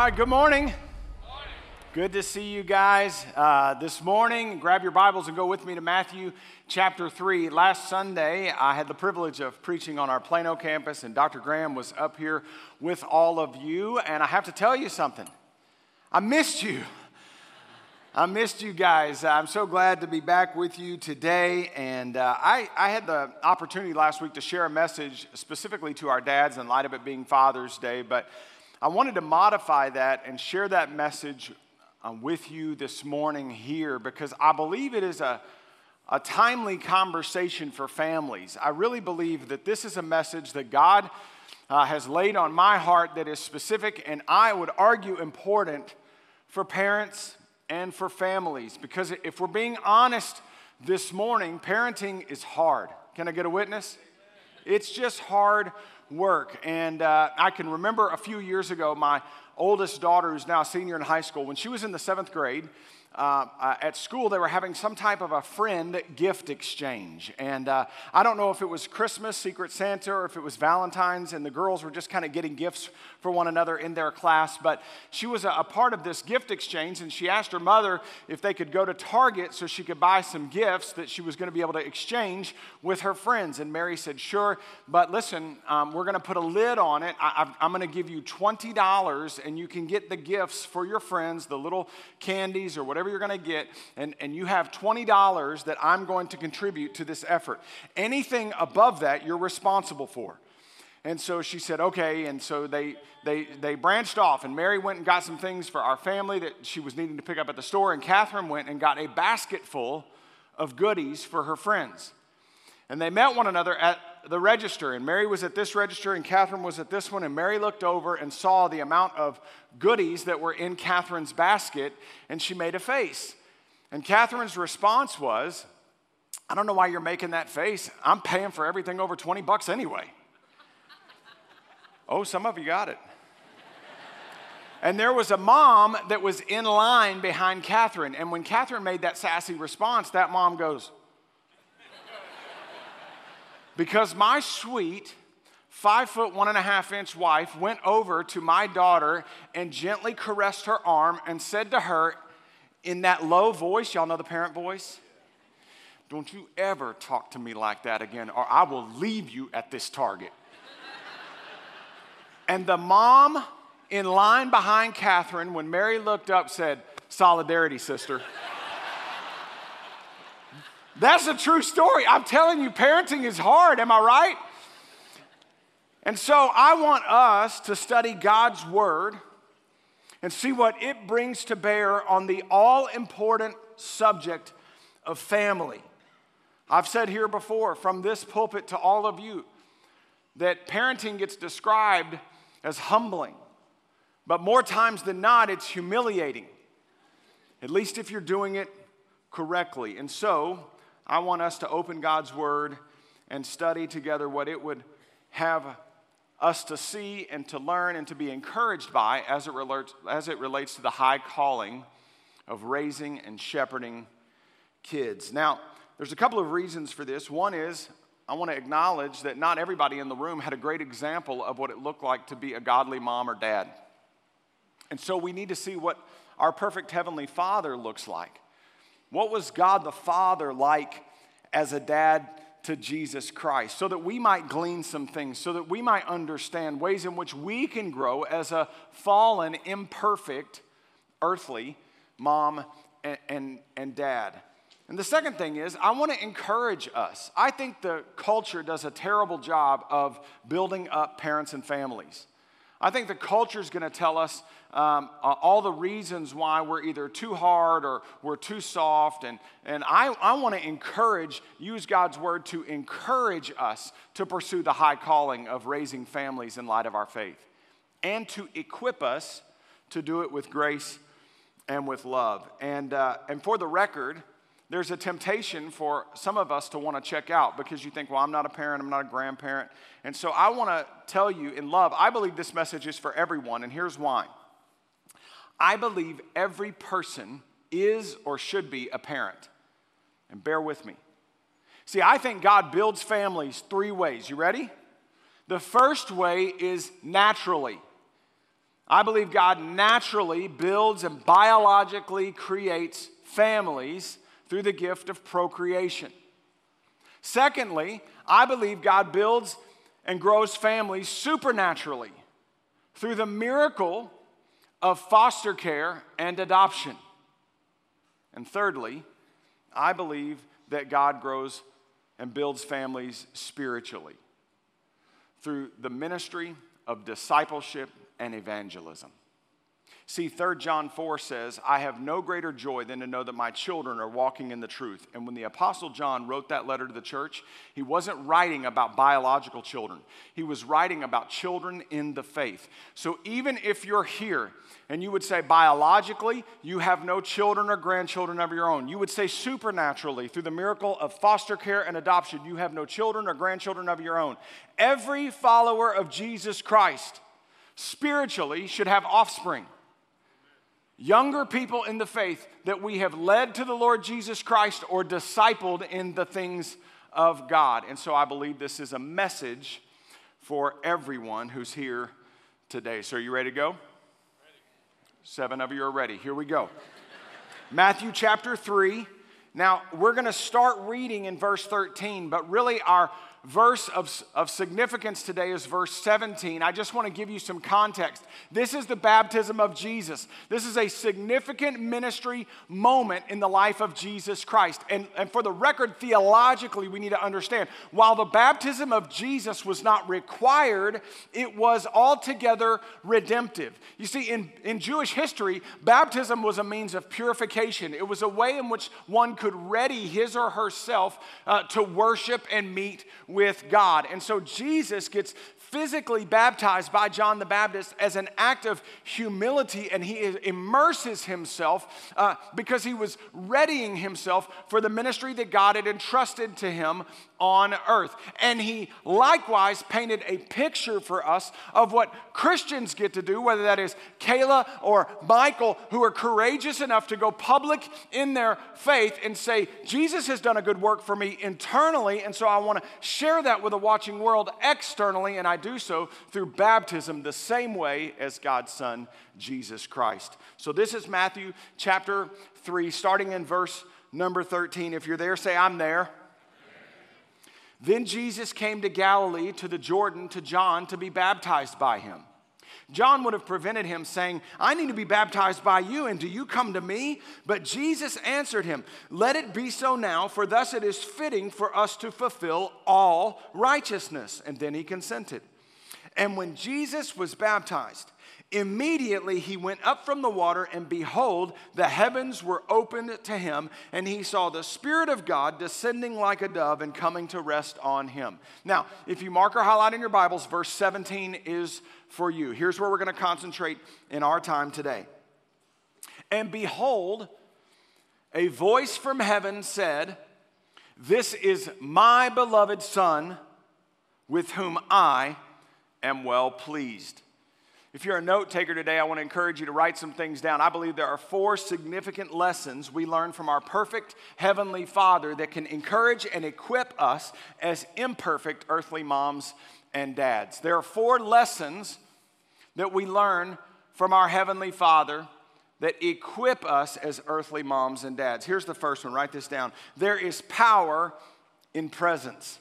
right, good morning. Good to see you guys this morning. Grab your Bibles and go with me to Matthew chapter 3. Last Sunday, I had the privilege of preaching on our Plano campus, and Dr. Graham was up here with all of you. And I have to tell you something. I missed you. I missed you guys. I'm so glad to be back with you today. And I had the opportunity last week to share a message specifically to our dads in light of it being Father's Day. But I wanted to modify that and share that message with you this morning here because I believe it is a timely conversation for families. I really believe that this is a message that God has laid on my heart that is specific and I would argue important for parents and for families. Because if we're being honest this morning, parenting is hard. Can I get a witness? It's just hard work. And I can remember a few years ago, my oldest daughter, who's now a senior in high school, when she was in the 7th grade, at school, they were having some type of a friend gift exchange. And I don't know if it was Christmas, Secret Santa, or if it was Valentine's, and the girls were just kind of getting gifts for one another in their class. But she was a part of this gift exchange, and she asked her mother if they could go to Target so she could buy some gifts that she was going to be able to exchange with her friends. And Mary said, sure, but listen, we're going to put a lid on it. I'm going to give you $20, and you can get the gifts for your friends, the little candies or whatever you're going to get, and you have $20 that I'm going to contribute to this effort. Anything above that, you're responsible for. And so she said, okay, and so they branched off, and Mary went and got some things for our family that she was needing to pick up at the store, and Catherine went and got a basket full of goodies for her friends. And they met one another at the register, and Mary was at this register, and Catherine was at this one, and Mary looked over and saw the amount of goodies that were in Catherine's basket, and she made a face. And Catherine's response was, I don't know why you're making that face. I'm paying for everything over $20 anyway. Oh, some of you got it. And there was a mom that was in line behind Catherine, and when Catherine made that sassy response, that mom goes, because my sweet 5'1.5" 1.5-inch wife went over to my daughter and gently caressed her arm and said to her in that low voice, y'all know the parent voice? Don't you ever talk to me like that again or I will leave you at this Target. And the mom in line behind Catherine, when Mary looked up, said, solidarity, sister. That's a true story. I'm telling you, parenting is hard. Am I right? And so I want us to study God's Word and see what it brings to bear on the all-important subject of family. I've said here before, from this pulpit to all of you, that parenting gets described as humbling. But more times than not, it's humiliating. At least if you're doing it correctly. And so I want us to open God's Word and study together what it would have us to see and to learn and to be encouraged by as it relates to the high calling of raising and shepherding kids. Now, there's a couple of reasons for this. One is I want to acknowledge that not everybody in the room had a great example of what it looked like to be a godly mom or dad. And so we need to see what our perfect Heavenly Father looks like. What was God the Father like as a dad to Jesus Christ? So that we might glean some things, so that we might understand ways in which we can grow as a fallen, imperfect, earthly mom and dad. And the second thing is, I want to encourage us. I think the culture does a terrible job of building up parents and families. I think the culture is going to tell us all the reasons why we're either too hard or we're too soft. And I want to use God's Word to encourage us to pursue the high calling of raising families in light of our faith and to equip us to do it with grace and with love. And for the record, there's a temptation for some of us to want to check out because you think, well, I'm not a parent, I'm not a grandparent. And so I want to tell you in love, I believe this message is for everyone, and here's why. I believe every person is or should be a parent. And bear with me. See, I think God builds families 3 ways. You ready? The first way is naturally. I believe God naturally builds and biologically creates families through the gift of procreation. Secondly, I believe God builds and grows families supernaturally through the miracle of foster care and adoption. And thirdly, I believe that God grows and builds families spiritually through the ministry of discipleship and evangelism. See, 3 John 4 says, I have no greater joy than to know that my children are walking in the truth. And when the Apostle John wrote that letter to the church, he wasn't writing about biological children. He was writing about children in the faith. So even if you're here and you would say biologically, you have no children or grandchildren of your own. You would say supernaturally, through the miracle of foster care and adoption, you have no children or grandchildren of your own. Every follower of Jesus Christ spiritually should have offspring. Younger people in the faith that we have led to the Lord Jesus Christ or discipled in the things of God. And so I believe this is a message for everyone who's here today. So are you ready to go? Ready. 7 of you are ready. Here we go. Matthew chapter 3. Now, we're going to start reading in verse 13, but really our verse of significance today is verse 17. I just want to give you some context. This is the baptism of Jesus. This is a significant ministry moment in the life of Jesus Christ. And for the record, theologically, we need to understand, while the baptism of Jesus was not required, it was altogether redemptive. You see, in Jewish history, baptism was a means of purification. It was a way in which one could ready his or herself to worship and meet with God. And so Jesus gets physically baptized by John the Baptist as an act of humility, and he immerses himself because he was readying himself for the ministry that God had entrusted to him on earth. And he likewise painted a picture for us of what Christians get to do, whether that is Kayla or Michael, who are courageous enough to go public in their faith and say, Jesus has done a good work for me internally, and so I want to share that with a watching world externally, and I do so through baptism the same way as God's Son, Jesus Christ. So this is Matthew chapter 3, starting in verse number 13. If you're there, say, I'm there. Then Jesus came to Galilee, to the Jordan, to John to be baptized by him. John would have prevented him, saying, I need to be baptized by you, and do you come to me? But Jesus answered him, let it be so now, for thus it is fitting for us to fulfill all righteousness. And then he consented. And when Jesus was baptized, immediately he went up from the water, and behold, the heavens were opened to him, and he saw the Spirit of God descending like a dove and coming to rest on him. Now, if you mark or highlight in your Bibles, verse 17 is for you. Here's where we're going to concentrate in our time today. And behold, a voice from heaven said, this is my beloved Son, with whom I am well pleased. If you're a note taker today, I want to encourage you to write some things down. I believe there are 4 significant lessons we learn from our perfect Heavenly Father that can encourage and equip us as imperfect earthly moms and dads. There are 4 lessons that we learn from our Heavenly Father that equip us as earthly moms and dads. Here's the first one. Write this down. There is power in presence.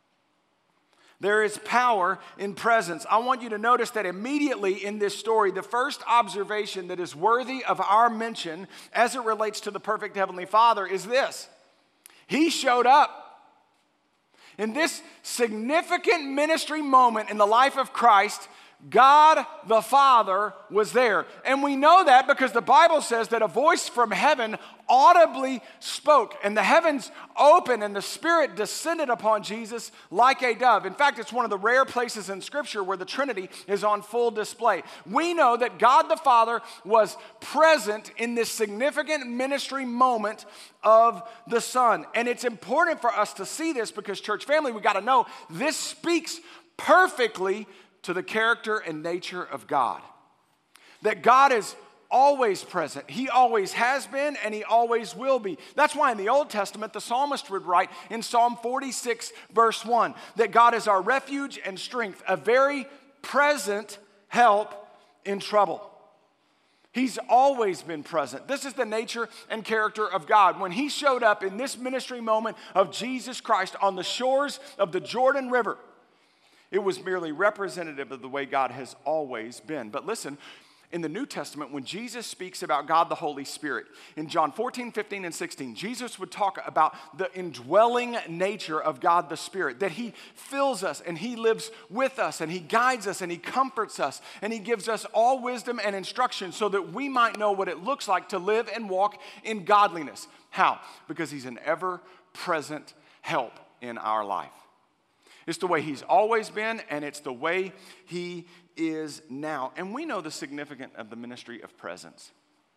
There is power in presence. I want you to notice that immediately in this story, the first observation that is worthy of our mention as it relates to the perfect Heavenly Father is this. He showed up. In this significant ministry moment in the life of Christ, God the Father was there. And we know that because the Bible says that a voice from heaven audibly spoke, and the heavens opened, and the Spirit descended upon Jesus like a dove. In fact, it's one of the rare places in Scripture where the Trinity is on full display. We know that God the Father was present in this significant ministry moment of the Son. And it's important for us to see this because, church family, we got to know this speaks perfectly to the character and nature of God. That God is always present. He always has been, and he always will be. That's why in the Old Testament, the psalmist would write in Psalm 46, verse 1, that God is our refuge and strength, a very present help in trouble. He's always been present. This is the nature and character of God. When he showed up in this ministry moment of Jesus Christ on the shores of the Jordan River, it was merely representative of the way God has always been. But listen, in the New Testament, when Jesus speaks about God the Holy Spirit, in John 14, 15, and 16, Jesus would talk about the indwelling nature of God the Spirit, that he fills us and he lives with us and he guides us and he comforts us and he gives us all wisdom and instruction so that we might know what it looks like to live and walk in godliness. How? Because he's an ever-present help in our life. It's the way he's always been, and it's the way he is now. And we know the significance of the ministry of presence.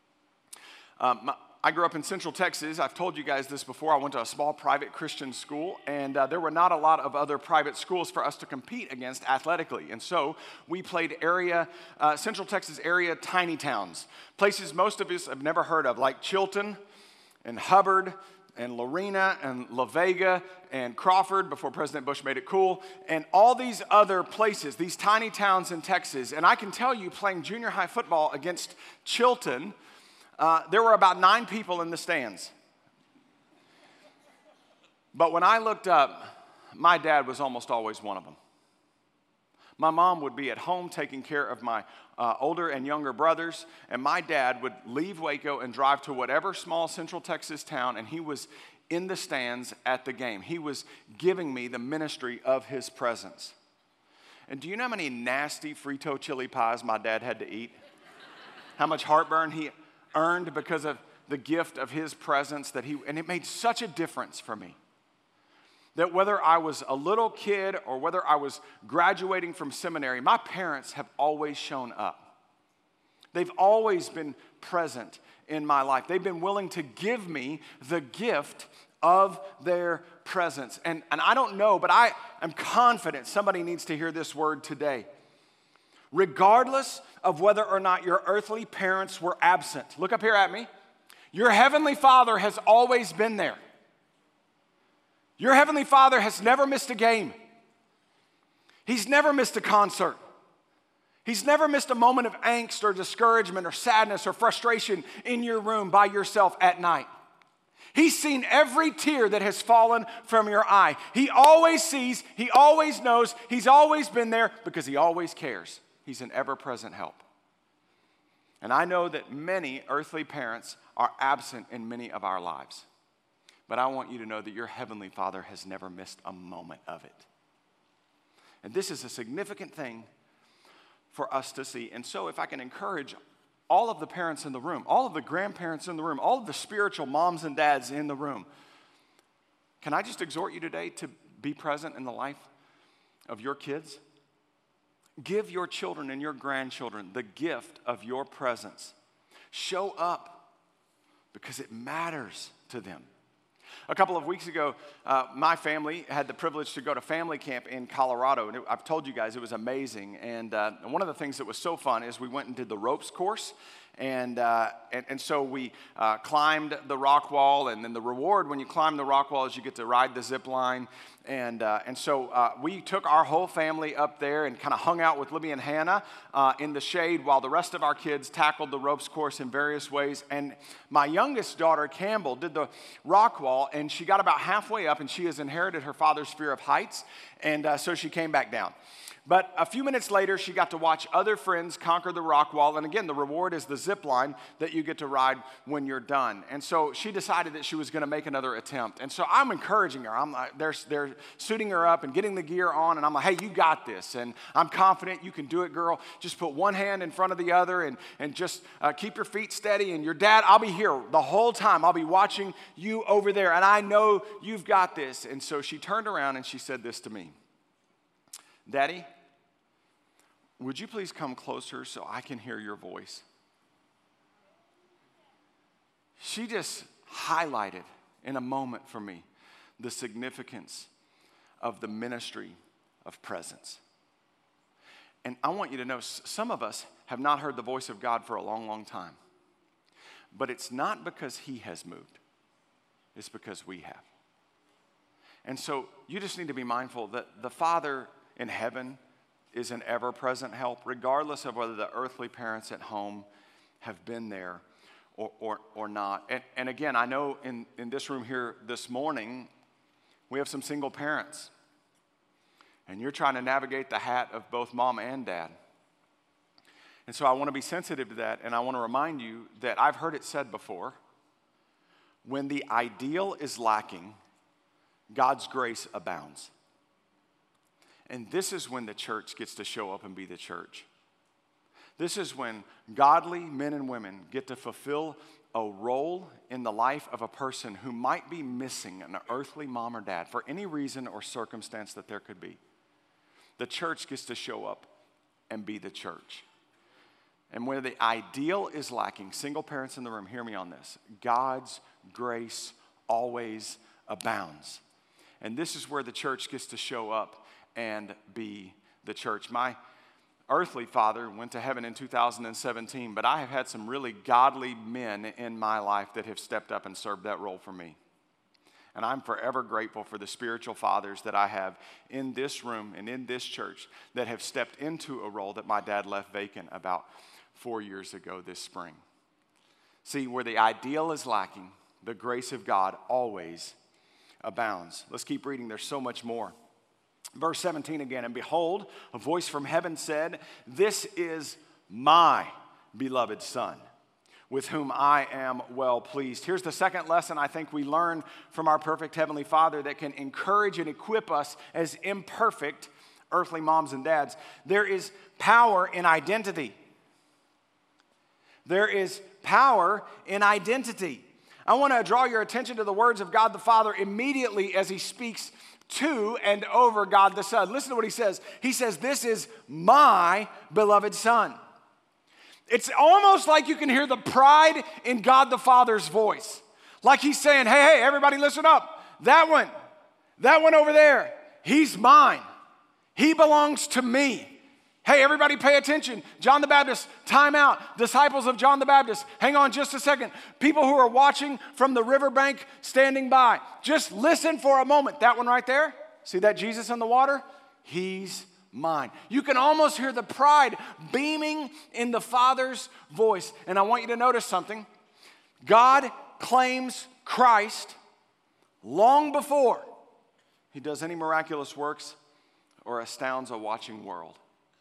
I grew up in Central Texas. I've told you guys this before. I went to a small private Christian school, and there were not a lot of other private schools for us to compete against athletically. And so we played Central Texas area tiny towns, places most of us have never heard of, like Chilton and Hubbard and Lorena and La Vega and Crawford before President Bush made it cool, and all these other places, these tiny towns in Texas. And I can tell you, playing junior high football against Chilton, there were about 9 people in the stands. But when I looked up, my dad was almost always one of them. My mom would be at home taking care of my older and younger brothers, and my dad would leave Waco and drive to whatever small Central Texas town, and he was in the stands at the game. He was giving me the ministry of his presence. And do you know how many nasty Frito chili pies my dad had to eat? How much heartburn he earned because of the gift of his presence and it made such a difference for me. That whether I was a little kid or whether I was graduating from seminary, my parents have always shown up. They've always been present in my life. They've been willing to give me the gift of their presence. And I don't know, but I am confident somebody needs to hear this word today. Regardless of whether or not your earthly parents were absent, look up here at me, your heavenly Father has always been there. Your heavenly Father has never missed a game. He's never missed a concert. He's never missed a moment of angst or discouragement or sadness or frustration in your room by yourself at night. He's seen every tear that has fallen from your eye. He always sees, he always knows, he's always been there because he always cares. He's an ever-present help. And I know that many earthly parents are absent in many of our lives. But I want you to know that your heavenly Father has never missed a moment of it. And this is a significant thing for us to see. And so if I can encourage all of the parents in the room, all of the grandparents in the room, all of the spiritual moms and dads in the room, can I just exhort you today to be present in the life of your kids? Give your children and your grandchildren the gift of your presence. Show up because it matters to them. A couple of weeks ago, my family had the privilege to go to family camp in Colorado. And I've told you guys it was amazing. And one of the things that was so fun is we went and did the ropes course. And so we climbed the rock wall. And then the reward when you climb the rock wall is you get to ride the zip line. And so we took our whole family up there and kind of hung out with Libby and Hannah in the shade while the rest of our kids tackled the ropes course in various ways. And my youngest daughter, Campbell, did the rock wall, and she got about halfway up, and she has inherited her father's fear of heights, and so she came back down. But a few minutes later, she got to watch other friends conquer the rock wall. And again, the reward is the zip line that you get to ride when you're done. And so she decided that she was going to make another attempt. And so I'm encouraging her. I'm like, they're suiting her up and getting the gear on. And I'm like, hey, you got this. And I'm confident you can do it, girl. Just put one hand in front of the other and just keep your feet steady. And your dad, I'll be here the whole time. I'll be watching you over there. And I know you've got this. And so she turned around and she said this to me. Daddy, would you please come closer so I can hear your voice? She just highlighted in a moment for me the significance of the ministry of presence. And I want you to know, some of us have not heard the voice of God for a long, long time. But it's not because he has moved. It's because we have. And so you just need to be mindful that the Father in heaven is an ever-present help, regardless of whether the earthly parents at home have been there or not. And again, I know in this room here this morning, we have some single parents. And you're trying to navigate the hat of both mom and dad. And so I want to be sensitive to that, and I want to remind you that I've heard it said before, when the ideal is lacking, God's grace abounds. And this is when the church gets to show up and be the church. This is when godly men and women get to fulfill a role in the life of a person who might be missing an earthly mom or dad for any reason or circumstance that there could be. The church gets to show up and be the church. And where the ideal is lacking, single parents in the room, hear me on this. God's grace always abounds. And this is where the church gets to show up and be the church. My earthly father went to heaven in 2017, but I have had some really godly men in my life that have stepped up and served that role for me. And I'm forever grateful for the spiritual fathers that I have in this room and in this church that have stepped into a role that my dad left vacant about 4 years ago this spring. See, where the ideal is lacking, the grace of God always abounds. Let's keep reading. There's so much more. Verse 17 again, and behold, a voice from heaven said, "This is my beloved Son, with whom I am well pleased." Here's the second lesson I think we learn from our perfect Heavenly Father that can encourage and equip us as imperfect earthly moms and dads. There is power in identity. There is power in identity. I want to draw your attention to the words of God the Father immediately as he speaks to and over God the Son. Listen to what he says. He says, "This is my beloved Son." It's almost like you can hear the pride in God the Father's voice. Like he's saying, hey, everybody listen up. That one over there, he's mine. He belongs to me. Hey, everybody pay attention. John the Baptist, time out. Disciples of John the Baptist, hang on just a second. People who are watching from the riverbank standing by, just listen for a moment. That one right there, see that Jesus in the water? He's mine. You can almost hear the pride beaming in the Father's voice. And I want you to notice something. God claims Christ long before he does any miraculous works or astounds a watching world.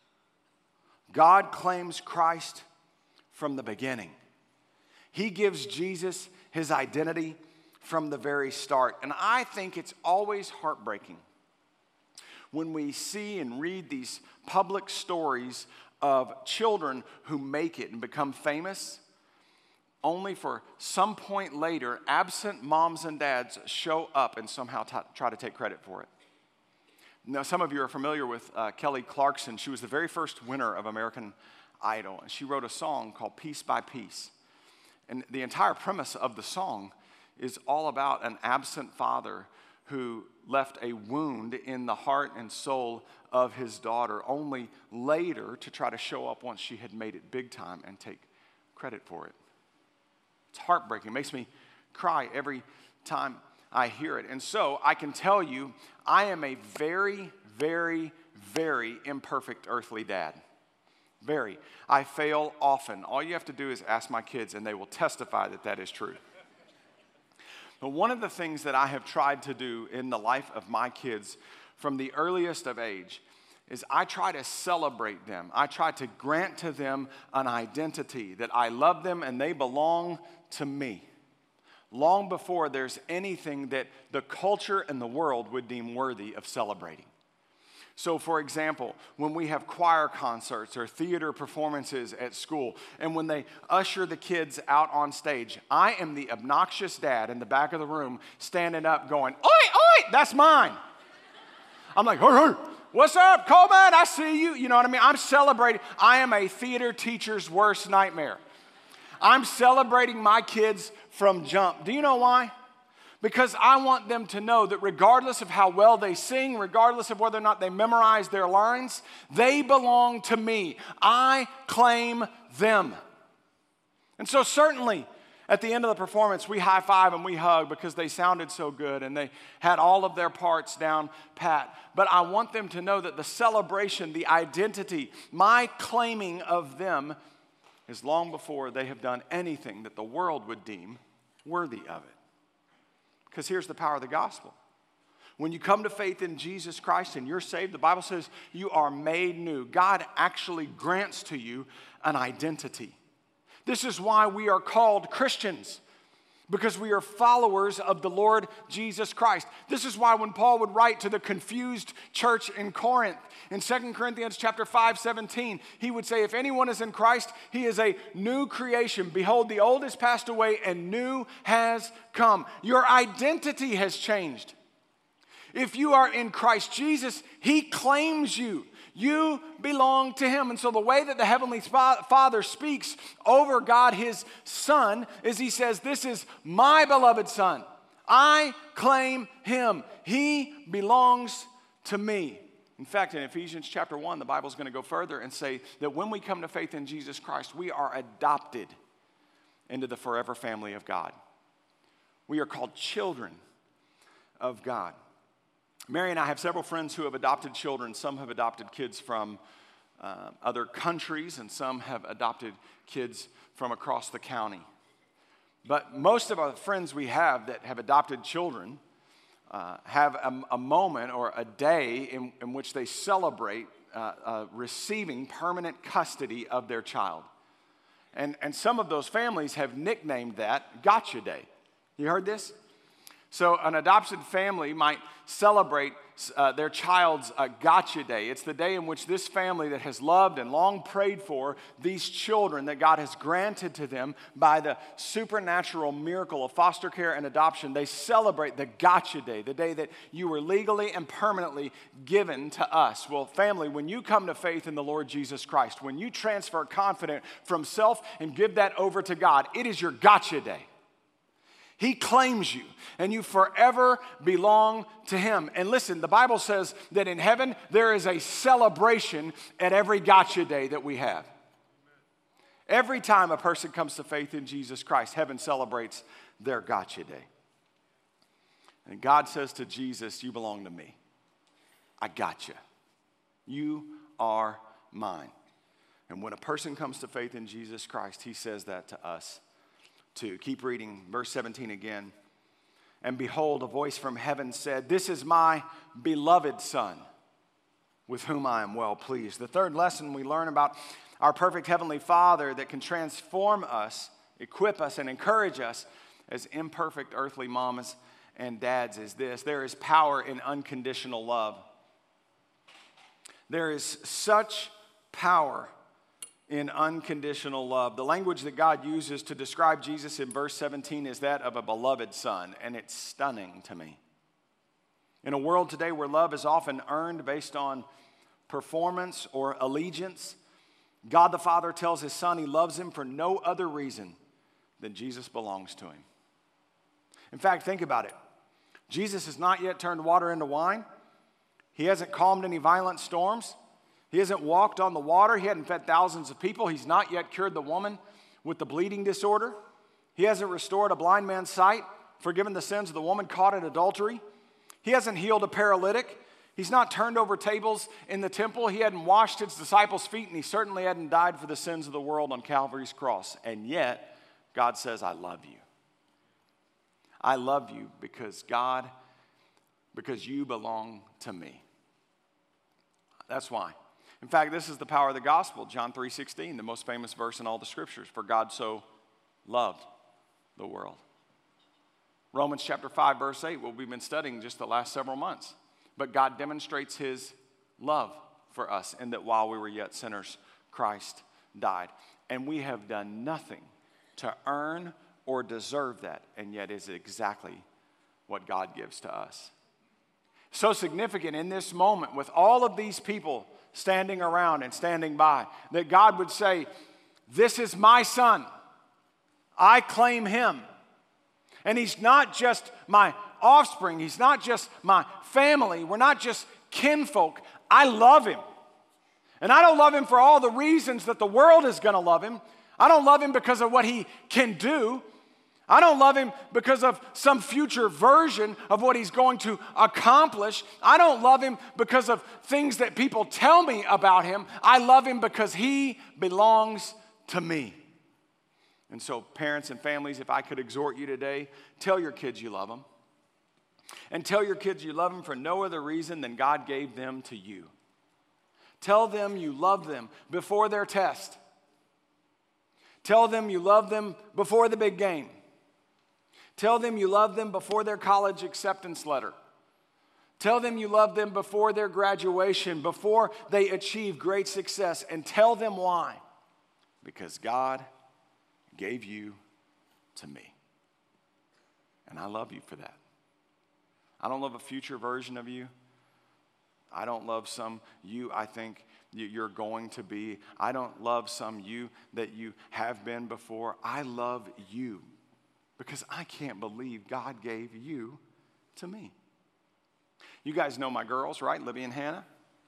God claims Christ from the beginning. He gives Jesus his identity from the very start. And I think it's always heartbreaking when we see and read these public stories of children who make it and become famous, only for some point later, absent moms and dads show up and somehow try to take credit for it. Now, some of you are familiar with Kelly Clarkson. She was the very first winner of American Idol, and she wrote a song called Piece by Piece. And the entire premise of the song is all about an absent father who left a wound in the heart and soul of his daughter, only later to try to show up once she had made it big time and take credit for it. It's heartbreaking. It makes me cry every time I hear it. And so I can tell you, I am a very, very, very imperfect earthly dad. Very. I fail often. All you have to do is ask my kids, and they will testify that that is true. But one of the things that I have tried to do in the life of my kids from the earliest of age is I try to celebrate them. I try to grant to them an identity that I love them and they belong to me, long before there's anything that the culture and the world would deem worthy of celebrating. So, for example, when we have choir concerts or theater performances at school, and when they usher the kids out on stage, I am the obnoxious dad in the back of the room standing up going, "Oi, oi, that's mine." I'm like, "Hey, what's up, Coleman? I see you." You know what I mean? I'm celebrating. I am a theater teacher's worst nightmare. I'm celebrating my kids from jump. Do you know why? Because I want them to know that regardless of how well they sing, regardless of whether or not they memorize their lines, they belong to me. I claim them. And so certainly, At the end of the performance, we high five and we hug because they sounded so good and they had all of their parts down pat. But I want them to know that the celebration, the identity, my claiming of them is long before they have done anything that the world would deem worthy of it. Because here's the power of the gospel. When you come to faith in Jesus Christ and you're saved, the Bible says you are made new. God actually grants to you an identity. This is why we are called Christians, because we are followers of the Lord Jesus Christ. This is why when Paul would write to the confused church in Corinth, in 2 Corinthians chapter 5:17, he would say, if anyone is in Christ, he is a new creation. Behold, the old has passed away and new has come. Your identity has changed. If you are in Christ Jesus, he claims you. You belong to him. And so the way that the Heavenly Father speaks over God, his Son, is he says, this is my beloved Son. I claim him. He belongs to me. In fact, in Ephesians chapter 1, the Bible's going to go further and say that when we come to faith in Jesus Christ, we are adopted into the forever family of God. We are called children of God. Mary and I have several friends who have adopted children. Some have adopted kids from other countries, and some have adopted kids from across the county. But most of our friends we have that have adopted children have a moment or a day in which they celebrate receiving permanent custody of their child. And some of those families have nicknamed that Gotcha Day. You heard this? So an adopted family might celebrate their child's Gotcha Day. It's the day in which this family that has loved and long prayed for these children that God has granted to them by the supernatural miracle of foster care and adoption, they celebrate the Gotcha Day, the day that you were legally and permanently given to us. Well, family, when you come to faith in the Lord Jesus Christ, when you transfer confidence from self and give that over to God, it is your Gotcha Day. He claims you, and you forever belong to him. And listen, the Bible says that in heaven, there is a celebration at every Gotcha Day that we have. Every time a person comes to faith in Jesus Christ, heaven celebrates their Gotcha Day. And God says to Jesus, you belong to me. I got you. You are mine. And when a person comes to faith in Jesus Christ, he says that to us too. Keep reading verse 17 again. And behold, a voice from heaven said, this is my beloved Son, with whom I am well pleased. The third lesson we learn about our perfect Heavenly Father that can transform us, equip us, and encourage us as imperfect earthly mamas and dads is this: there is power in unconditional love. There is such power in unconditional love. The language that God uses to describe Jesus in verse 17 is that of a beloved son, and it's stunning to me. In a world today where love is often earned based on performance or allegiance, God the Father tells his Son he loves him for no other reason than Jesus belongs to him. In fact, think about it. Jesus has not yet turned water into wine. He hasn't calmed any violent storms. He hasn't walked on the water. He hadn't fed thousands of people. He's not yet cured the woman with the bleeding disorder. He hasn't restored a blind man's sight, forgiven the sins of the woman caught in adultery. He hasn't healed a paralytic. He's not turned over tables in the temple. He hadn't washed his disciples' feet, and he certainly hadn't died for the sins of the world on Calvary's cross. And yet, God says, I love you. I love you because you belong to me. That's why. In fact, this is the power of the gospel. John 3:16, the most famous verse in all the scriptures. For God so loved the world. Romans chapter 5, verse 8, what we've been studying just the last several months. But God demonstrates his love for us in that while we were yet sinners, Christ died. And we have done nothing to earn or deserve that, and yet is exactly what God gives to us. So significant in this moment with all of these people standing around and standing by, that God would say, this is my son. I claim him. And he's not just my offspring. He's not just my family. We're not just kinfolk. I love him. And I don't love him for all the reasons that the world is going to love him. I don't love him because of what he can do. I don't love him because of some future version of what he's going to accomplish. I don't love him because of things that people tell me about him. I love him because he belongs to me. And so, parents and families, if I could exhort you today, tell your kids you love them. And tell your kids you love them for no other reason than God gave them to you. Tell them you love them before their test. Tell them you love them before the big game. Tell them you love them before their college acceptance letter. Tell them you love them before their graduation, before they achieve great success. And tell them why. Because God gave you to me. And I love you for that. I don't love a future version of you. I don't love some you I think you're going to be. I don't love some you that you have been before. I love you because I can't believe God gave you to me. You guys know my girls, right? Libby and Hannah.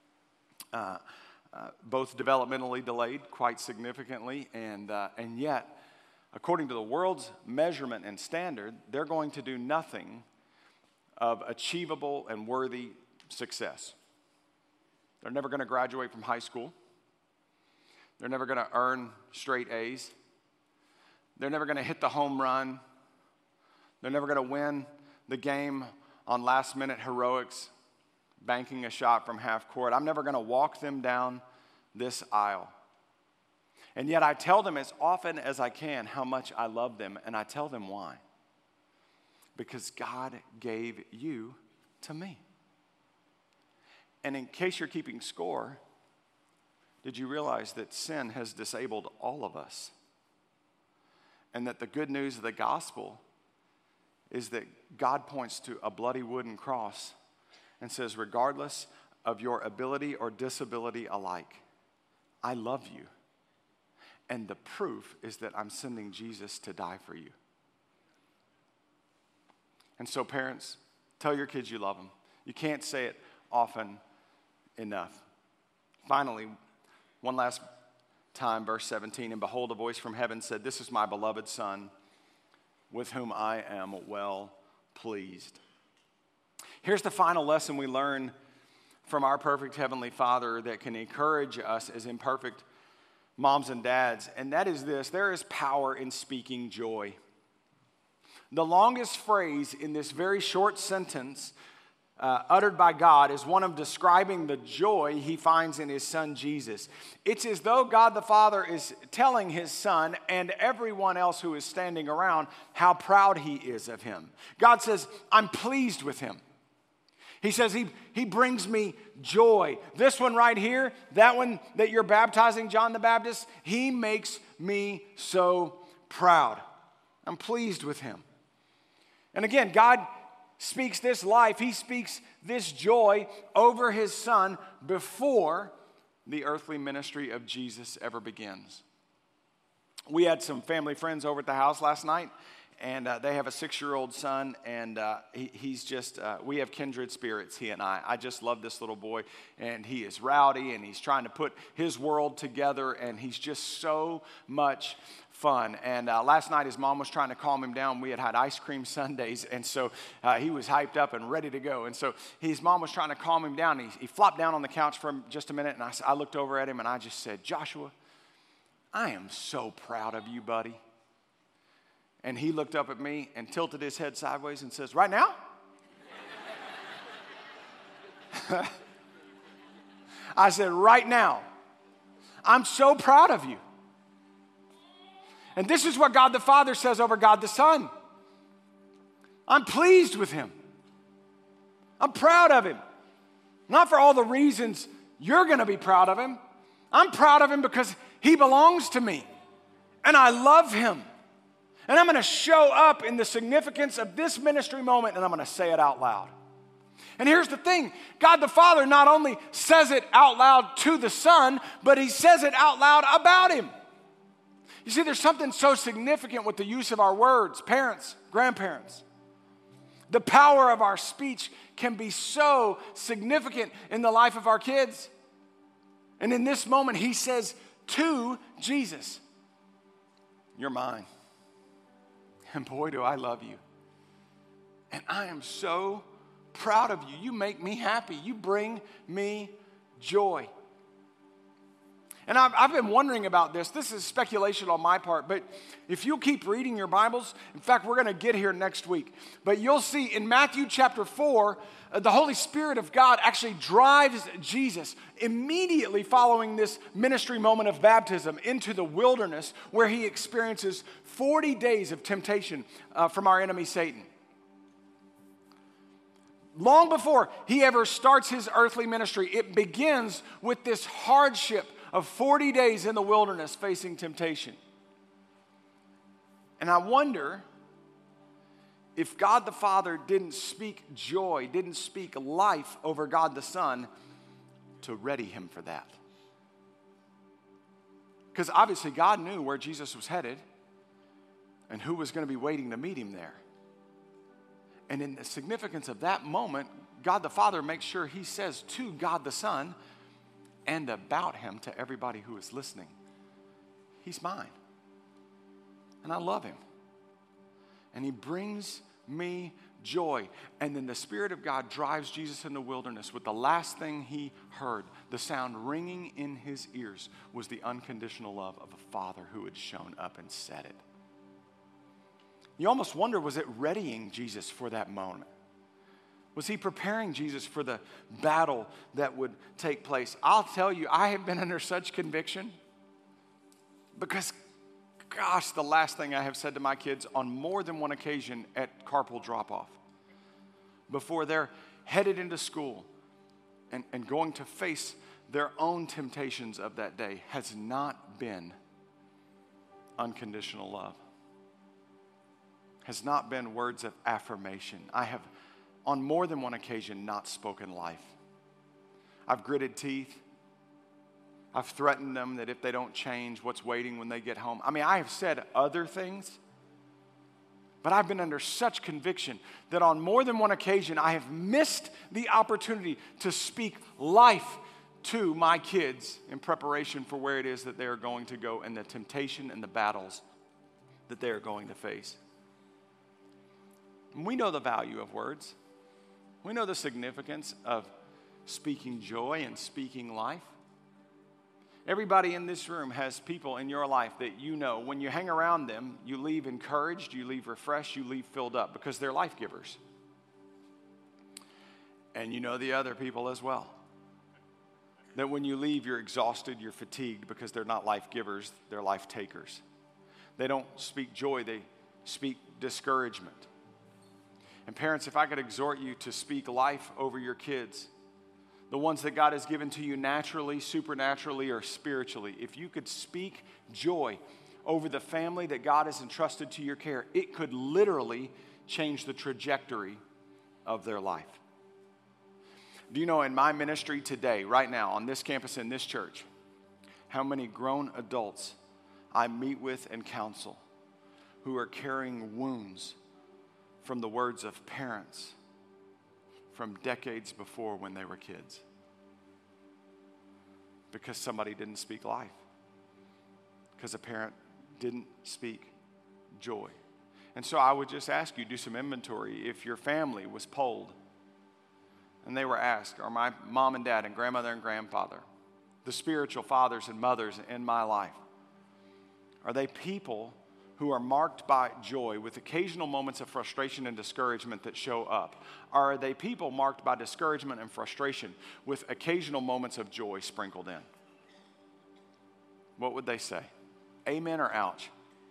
Both developmentally delayed quite significantly. And yet, according to the world's measurement and standard, they're going to do nothing of achievable and worthy success. They're never going to graduate from high school. They're never going to earn straight A's. They're never going to hit the home run. They're never going to win the game on last-minute heroics, banking a shot from half court. I'm never going to walk them down this aisle. And yet I tell them as often as I can how much I love them, and I tell them why. Because God gave you to me. And in case you're keeping score, did you realize that sin has disabled all of us? And that the good news of the gospel is that God points to a bloody wooden cross and says, regardless of your ability or disability alike, I love you. And the proof is that I'm sending Jesus to die for you. And so parents, tell your kids you love them. You can't say it often enough. Finally, one last time, verse 17, and behold, a voice from heaven said, this is my beloved Son, with whom I am well pleased. Here's the final lesson we learn from our perfect Heavenly Father that can encourage us as imperfect moms and dads, and that is this: there is power in speaking joy. The longest phrase in this very short sentence uttered by God is one of describing the joy he finds in his son Jesus. It's as though God the Father is telling his son and everyone else who is standing around how proud he is of him. God says, I'm pleased with him. He says he brings me joy. This one right here, that one that you're baptizing, John the Baptist, he makes me so proud. I'm pleased with him. And again, God speaks this life, he speaks this joy over his son before the earthly ministry of Jesus ever begins. We had some family friends over at the house last night, and they have a 6-year-old son, and he's just, we have kindred spirits, he and I. I just love this little boy, and he is rowdy, and he's trying to put his world together, and he's just so much fun. And last night his mom was trying to calm him down. We had ice cream sundaes, and so he was hyped up and ready to go. And so his mom was trying to calm him down. He flopped down on the couch for just a minute, and I looked over at him, and I just said, Joshua, I am so proud of you, buddy. And he looked up at me and tilted his head sideways and says, right now? I said, right now. I'm so proud of you. And this is what God the Father says over God the Son. I'm pleased with him. I'm proud of him. Not for all the reasons you're going to be proud of him. I'm proud of him because he belongs to me. And I love him. And I'm going to show up in the significance of this ministry moment, and I'm going to say it out loud. And here's the thing. God the Father not only says it out loud to the Son, but he says it out loud about him. You see, there's something so significant with the use of our words, parents, grandparents. The power of our speech can be so significant in the life of our kids. And in this moment, he says to Jesus, you're mine. And boy, do I love you. And I am so proud of you. You make me happy. You bring me joy. And I've been wondering about this. This is speculation on my part, but if you keep reading your Bibles, in fact, we're going to get here next week, but you'll see in Matthew chapter 4, the Holy Spirit of God actually drives Jesus immediately following this ministry moment of baptism into the wilderness where he experiences 40 days of temptation from our enemy Satan. Long before he ever starts his earthly ministry, it begins with this hardship of 40 days in the wilderness facing temptation. And I wonder if God the Father didn't speak joy, didn't speak life over God the Son to ready him for that. Because obviously God knew where Jesus was headed and who was going to be waiting to meet him there. And in the significance of that moment, God the Father makes sure he says to God the Son and about him to everybody who is listening, he's mine. And I love him. And he brings me joy. And then the Spirit of God drives Jesus in the wilderness with the last thing he heard, the sound ringing in his ears, was the unconditional love of a Father who had shown up and said it. You almost wonder, was it readying Jesus for that moment? Was he preparing Jesus for the battle that would take place? I'll tell you, I have been under such conviction because, gosh, the last thing I have said to my kids on more than one occasion at carpool drop-off, before they're headed into school and going to face their own temptations of that day, has not been unconditional love. Has not been words of affirmation. I have, on more than one occasion, not spoken life. I've gritted teeth. I've threatened them that if they don't change, what's waiting when they get home. I mean, I have said other things, but I've been under such conviction that on more than one occasion, I have missed the opportunity to speak life to my kids in preparation for where it is that they are going to go and the temptation and the battles that they are going to face. And we know the value of words. We know the significance of speaking joy and speaking life. Everybody in this room has people in your life that you know when you hang around them, you leave encouraged, you leave refreshed, you leave filled up because they're life givers. And you know the other people as well. That when you leave, you're exhausted, you're fatigued because they're not life givers, they're life takers. They don't speak joy, they speak discouragement. And parents, if I could exhort you to speak life over your kids, the ones that God has given to you naturally, supernaturally, or spiritually, if you could speak joy over the family that God has entrusted to your care, it could literally change the trajectory of their life. Do you know in my ministry today, right now, on this campus in this church, how many grown adults I meet with and counsel who are carrying wounds from the words of parents from decades before when they were kids because somebody didn't speak life, because a parent didn't speak joy. And so I would just ask you, do some inventory. If your family was polled and they were asked, are my mom and dad and grandmother and grandfather, the spiritual fathers and mothers in my life, are they people who are marked by joy with occasional moments of frustration and discouragement that show up? Or are they people marked by discouragement and frustration with occasional moments of joy sprinkled in? What would they say? Amen or ouch?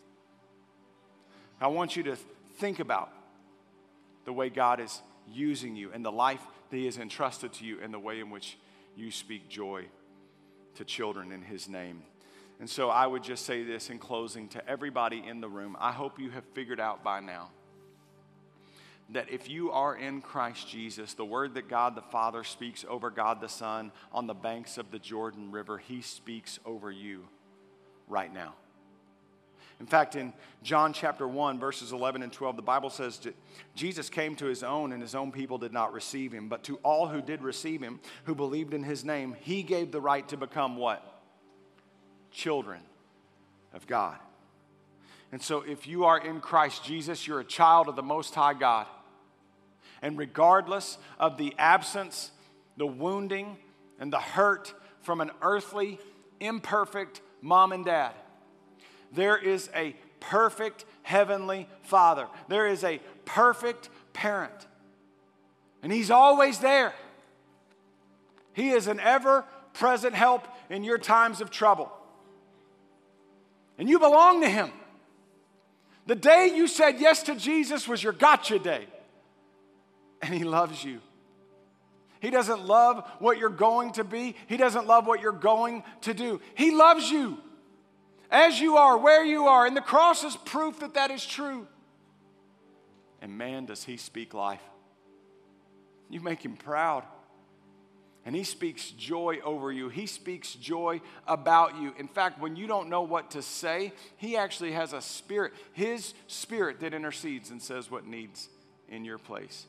I want you to think about the way God is using you and the life that he has entrusted to you and the way in which you speak joy to children in his name. And so I would just say this in closing to everybody in the room. I hope you have figured out by now that if you are in Christ Jesus, the word that God the Father speaks over God the Son on the banks of the Jordan River, he speaks over you right now. In fact, in John chapter 1, verses 11 and 12, the Bible says that Jesus came to his own, and his own people did not receive him. But to all who did receive him, who believed in his name, he gave the right to become what? Children of God. And so if you are in Christ Jesus, you're a child of the Most High God. And regardless of the absence, the wounding, and the hurt from an earthly, imperfect mom and dad, there is a perfect heavenly Father. There is a perfect parent. And He's always there. He is an ever-present help in your times of trouble. And you belong to Him. The day you said yes to Jesus was your gotcha day. And He loves you. He doesn't love what you're going to be. He doesn't love what you're going to do. He loves you as you are, where you are. And the cross is proof that that is true. And man, does He speak life. You make Him proud. And He speaks joy over you. He speaks joy about you. In fact, when you don't know what to say, He actually has a spirit, His spirit that intercedes and says what needs in your place.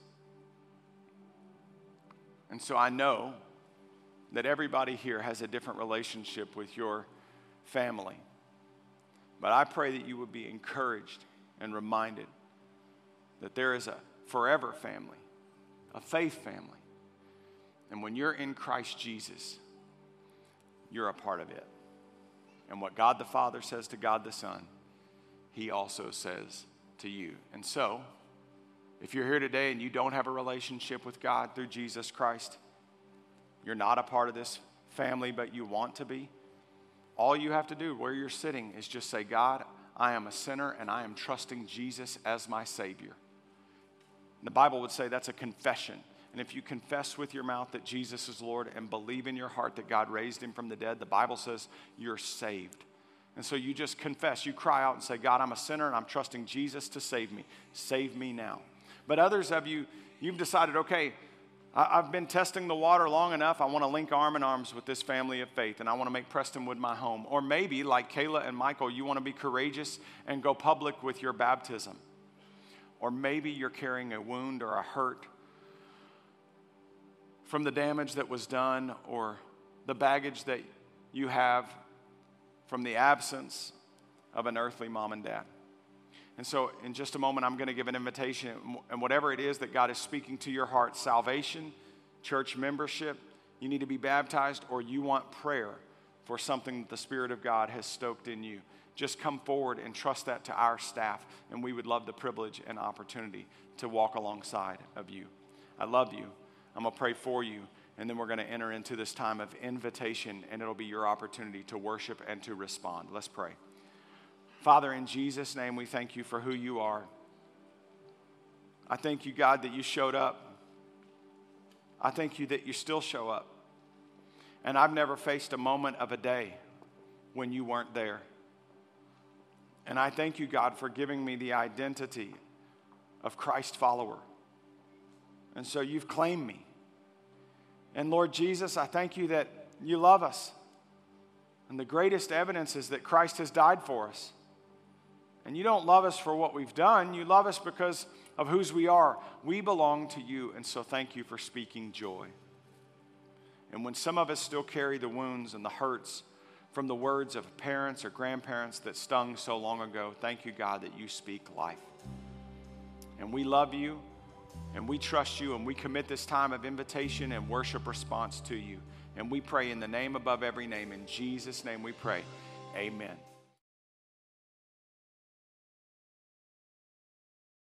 And so I know that everybody here has a different relationship with your family. But I pray that you would be encouraged and reminded that there is a forever family, a faith family. And when you're in Christ Jesus, you're a part of it. And what God the Father says to God the Son, He also says to you. And so, if you're here today and you don't have a relationship with God through Jesus Christ, you're not a part of this family, but you want to be, all you have to do where you're sitting is just say, God, I am a sinner and I am trusting Jesus as my Savior. And the Bible would say that's a confession. And if you confess with your mouth that Jesus is Lord and believe in your heart that God raised Him from the dead, the Bible says you're saved. And so you just confess. You cry out and say, God, I'm a sinner and I'm trusting Jesus to save me. Save me now. But others of you, you've decided, okay, I've been testing the water long enough. I want to link arm in arms with this family of faith, and I want to make Prestonwood my home. Or maybe, like Kayla and Michael, you want to be courageous and go public with your baptism. Or maybe you're carrying a wound or a hurt from the damage that was done or the baggage that you have from the absence of an earthly mom and dad. And so in just a moment, I'm going to give an invitation, and whatever it is that God is speaking to your heart, salvation, church membership, you need to be baptized, or you want prayer for something that the Spirit of God has stoked in you, just come forward and trust that to our staff, and we would love the privilege and opportunity to walk alongside of you. I love you. I'm going to pray for you, and then we're going to enter into this time of invitation, and it'll be your opportunity to worship and to respond. Let's pray. Father, in Jesus' name, we thank you for who you are. I thank you, God, that you showed up. I thank you that you still show up. And I've never faced a moment of a day when you weren't there. And I thank you, God, for giving me the identity of Christ follower. And so you've claimed me. And Lord Jesus, I thank you that you love us. And the greatest evidence is that Christ has died for us. And you don't love us for what we've done. You love us because of whose we are. We belong to you, and so thank you for speaking joy. And when some of us still carry the wounds and the hurts from the words of parents or grandparents that stung so long ago, thank you, God, that you speak life. And we love you, and we trust you, and we commit this time of invitation and worship response to you. And we pray in the name above every name. In Jesus' name we pray. Amen.